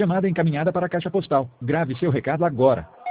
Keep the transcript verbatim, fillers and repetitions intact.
Chamada encaminhada para a caixa postal. Grave seu recado agora.